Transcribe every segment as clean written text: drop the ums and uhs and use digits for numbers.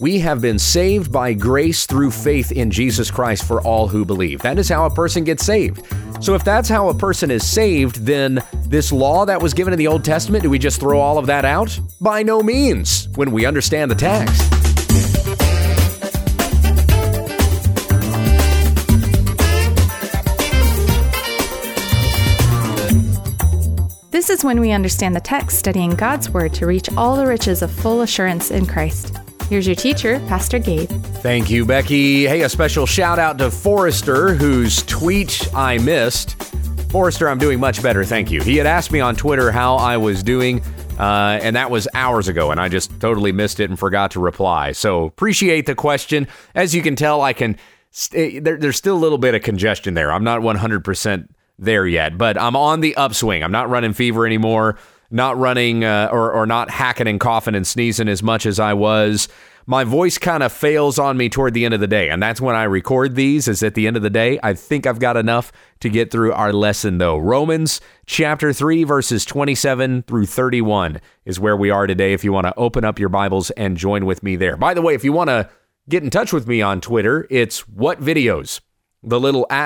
We have been saved by grace through faith in Jesus Christ for all who believe. That is how a person gets saved. So if that's how a person is saved, then this law that was given in the Old Testament, do we just throw all of that out? By no means, when we understand the text. This is when we understand the text, studying God's Word to reach all the riches of full assurance in Christ. Here's your teacher, Pastor Gabe. Thank you, Becky. Hey, a special shout out to Forrester, whose tweet I missed. Forrester, I'm doing much better, thank you. He had asked me on Twitter how I was doing, and that was hours ago, and I just totally missed it and forgot to reply. So appreciate the question. As you can tell, there's still a little bit of congestion there. I'm not 100% there yet, but I'm on the upswing. I'm not running fever anymore. Not running or not hacking and coughing and sneezing as much as I was. My voice kind of fails on me toward the end of the day, and that's when I record these, is at the end of the day. I think I've got enough to get through our lesson, though. Romans chapter 3, verses 27 through 31 is where we are today, if you want to open up your Bibles and join with me there. By the way, if you want to get in touch with me on Twitter, it's What Videos? The little @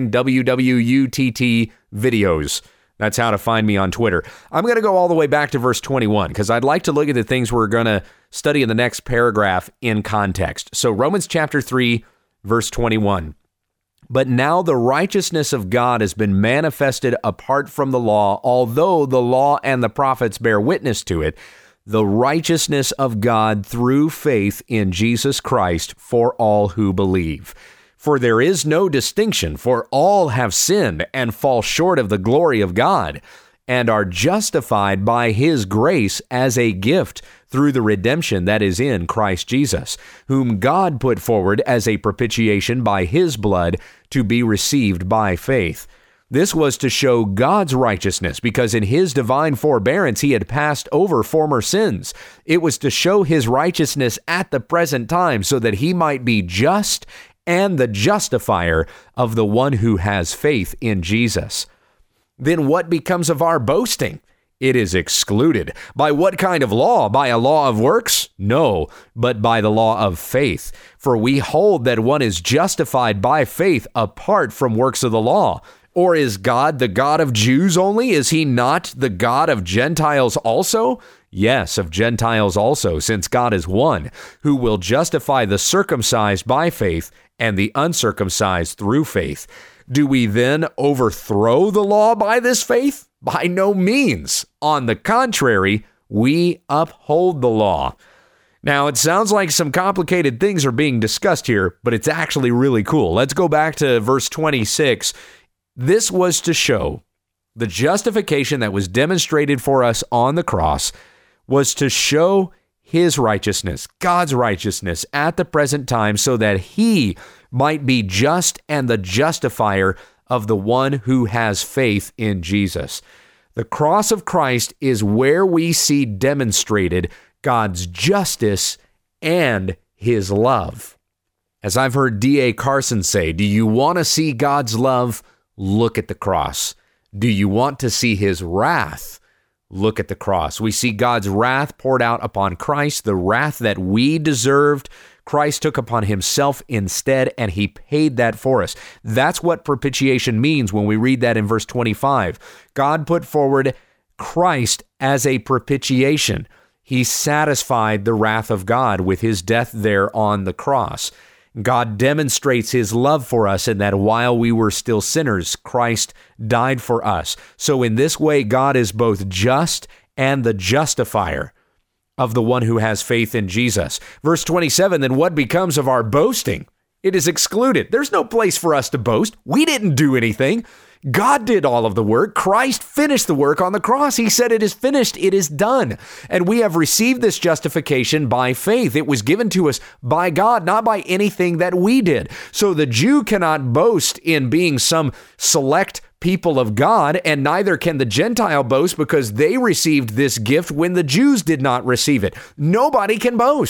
WWUTT videos. That's how to find me on Twitter. I'm going to go all the way back to verse 21 because I'd like to look at the things we're going to study in the next paragraph in context. So Romans chapter 3, verse 21. But now the righteousness of God has been manifested apart from the law, although the law and the prophets bear witness to it, the righteousness of God through faith in Jesus Christ for all who believe. For there is no distinction, for all have sinned and fall short of the glory of God, and are justified by his grace as a gift through the redemption that is in Christ Jesus, whom God put forward as a propitiation by his blood to be received by faith. This was to show God's righteousness, because in his divine forbearance he had passed over former sins. It was to show his righteousness at the present time, so that he might be just and the justifier of the one who has faith in Jesus. Then what becomes of our boasting? It is excluded. By what kind of law? By a law of works? No, but by the law of faith. For we hold that one is justified by faith apart from works of the law. Or is God the God of Jews only? Is he not the God of Gentiles also? Yes, of Gentiles also, since God is one, who will justify the circumcised by faith and the uncircumcised through faith. Do we then overthrow the law by this faith? By no means. On the contrary, we uphold the law. Now, it sounds like some complicated things are being discussed here, but it's actually really cool. Let's go back to verse 26. This was to show the justification that was demonstrated for us on the cross was to show his righteousness, God's righteousness at the present time, so that he might be just and the justifier of the one who has faith in Jesus. The cross of Christ is where we see demonstrated God's justice and his love. As I've heard D.A. Carson say, do you want to see God's love? Look at the cross. Do you want to see his wrath? Look at the cross. We see God's wrath poured out upon Christ, the wrath that we deserved. Christ took upon himself instead, and he paid that for us. That's what propitiation means when we read that in verse 25. God put forward Christ as a propitiation. He satisfied the wrath of God with his death there on the cross. God demonstrates his love for us in that while we were still sinners, Christ died for us. So in this way, God is both just and the justifier of the one who has faith in Jesus. Verse 27, then what becomes of our boasting? It is excluded. There's no place for us to boast. We didn't do anything. God did all of the work. Christ finished the work on the cross. He said, it is finished. It is done. And we have received this justification by faith. It was given to us by God, not by anything that we did. So the Jew cannot boast in being some select people of God, and neither can the Gentile boast because they received this gift when the Jews did not receive it. Nobody can boast.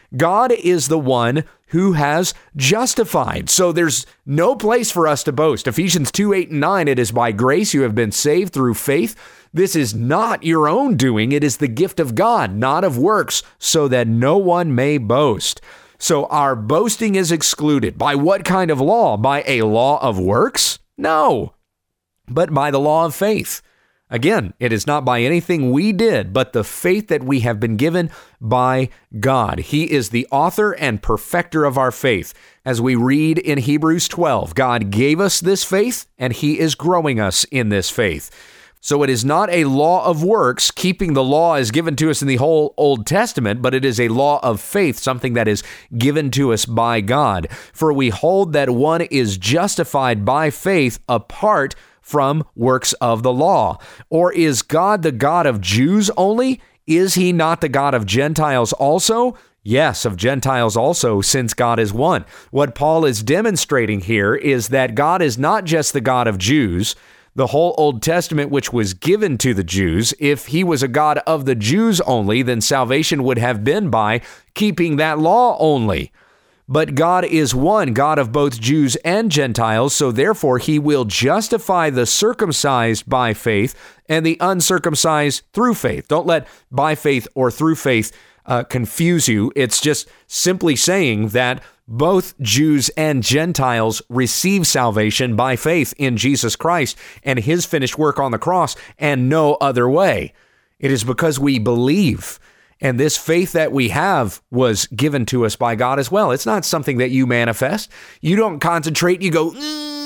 God is the one who has justified. So there's no place for us to boast. Ephesians 2:8-9, it is by grace you have been saved through faith. This is not your own doing. It is the gift of God, not of works, so that no one may boast. So our boasting is excluded. By what kind of law? By a law of works? No, but by the law of faith. Again, it is not by anything we did, but the faith that we have been given by God. He is the author and perfecter of our faith. As we read in Hebrews 12, God gave us this faith, and He is growing us in this faith. So it is not a law of works. Keeping the law is given to us in the whole Old Testament, but it is a law of faith, something that is given to us by God. For we hold that one is justified by faith apart from works of the law. Or is God the God of Jews only? Is He not the God of Gentiles also? Yes, of Gentiles also, since God is one. What Paul is demonstrating here is that God is not just the God of Jews. The whole Old Testament, which was given to the Jews, if He was a God of the Jews only, then salvation would have been by keeping that law only. But God is one, God of both Jews and Gentiles, so therefore He will justify the circumcised by faith and the uncircumcised through faith. Don't let by faith or through faith confuse you. It's just simply saying that both Jews and Gentiles receive salvation by faith in Jesus Christ and His finished work on the cross, and no other way. It is because we believe. And this faith that we have was given to us by God as well. It's not something that you manifest. You don't concentrate. You go,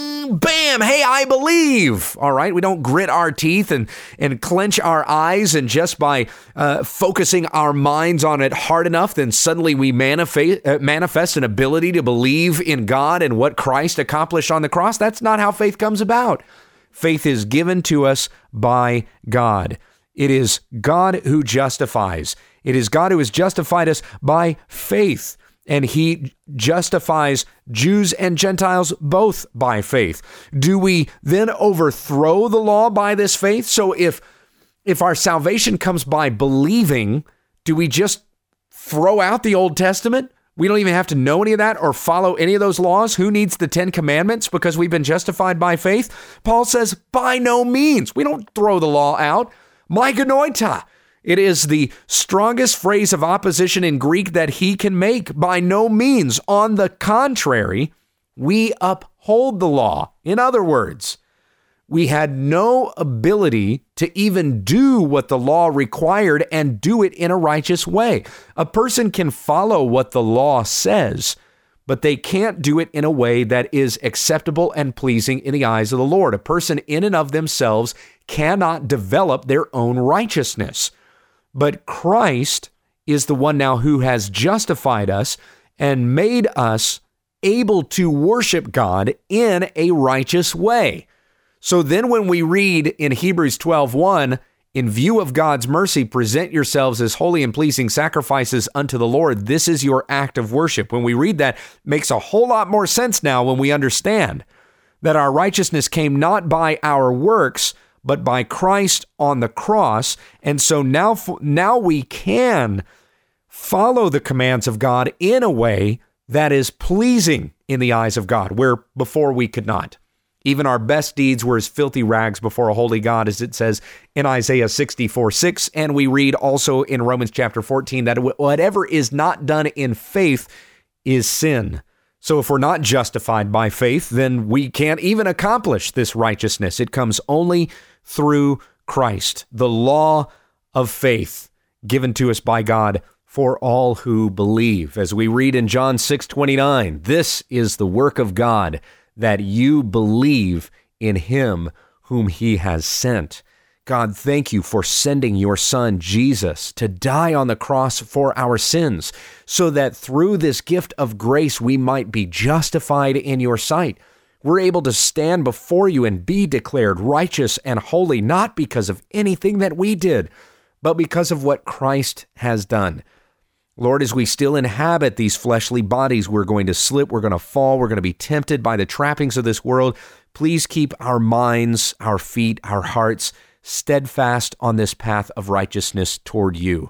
bam, hey, I believe. All right. We don't grit our teeth and clench our eyes. And just by focusing our minds on it hard enough, then suddenly we manifest an ability to believe in God and what Christ accomplished on the cross. That's not how faith comes about. Faith is given to us by God. It is God who justifies. It is God who has justified us by faith, and He justifies Jews and Gentiles both by faith. Do we then overthrow the law by this faith? So if our salvation comes by believing, do we just throw out the Old Testament? We don't even have to know any of that or follow any of those laws. Who needs the 10 Commandments because we've been justified by faith? Paul says, by no means. We don't throw the law out. Meganoita. It is the strongest phrase of opposition in Greek that he can make. By no means. On the contrary, we uphold the law. In other words, we had no ability to even do what the law required and do it in a righteous way. A person can follow what the law says, but they can't do it in a way that is acceptable and pleasing in the eyes of the Lord. A person in and of themselves cannot develop their own righteousness. But Christ is the one now who has justified us and made us able to worship God in a righteous way. So then when we read in Hebrews 12:1, in view of God's mercy, present yourselves as holy and pleasing sacrifices unto the Lord. This is your act of worship. When we read that, it makes a whole lot more sense now when we understand that our righteousness came not by our works, but by Christ on the cross. And so now we can follow the commands of God in a way that is pleasing in the eyes of God, where before we could not. Even our best deeds were as filthy rags before a holy God, as it says in Isaiah 64:6. And we read also in Romans chapter 14 that whatever is not done in faith is sin. So if we're not justified by faith, then we can't even accomplish this righteousness. It comes only through Christ, the law of faith given to us by God for all who believe. As we read in John 6:29, this is the work of God, that you believe in Him whom He has sent. God, thank you for sending your Son, Jesus, to die on the cross for our sins, so that through this gift of grace, we might be justified in your sight. We're able to stand before you and be declared righteous and holy, not because of anything that we did, but because of what Christ has done. Lord, as we still inhabit these fleshly bodies, we're going to slip, we're going to fall, we're going to be tempted by the trappings of this world. Please keep our minds, our feet, our hearts steadfast on this path of righteousness toward you.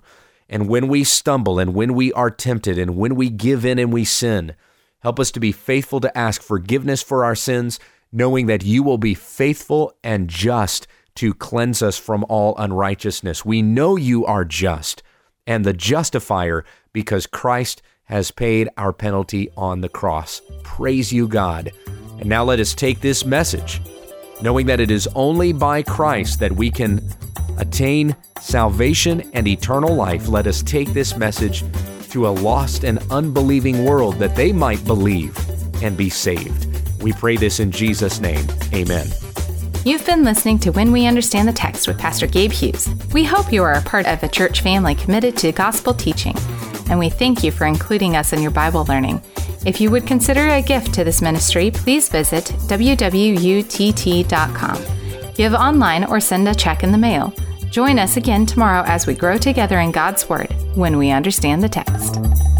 And when we stumble and when we are tempted and when we give in and we sin, help us to be faithful to ask forgiveness for our sins, knowing that you will be faithful and just to cleanse us from all unrighteousness. We know you are just and the justifier because Christ has paid our penalty on the cross. Praise you, God. And now let us take this message, knowing that it is only by Christ that we can attain salvation and eternal life. Let us take this message to a lost and unbelieving world that they might believe and be saved. We pray this in Jesus' name. Amen. You've been listening to When We Understand the Text with Pastor Gabe Hughes. We hope you are a part of a church family committed to gospel teaching, and we thank you for including us in your Bible learning. If you would consider a gift to this ministry, please visit www.utt.com. Give online or send a check in the mail. Join us again tomorrow as we grow together in God's Word when we understand the text.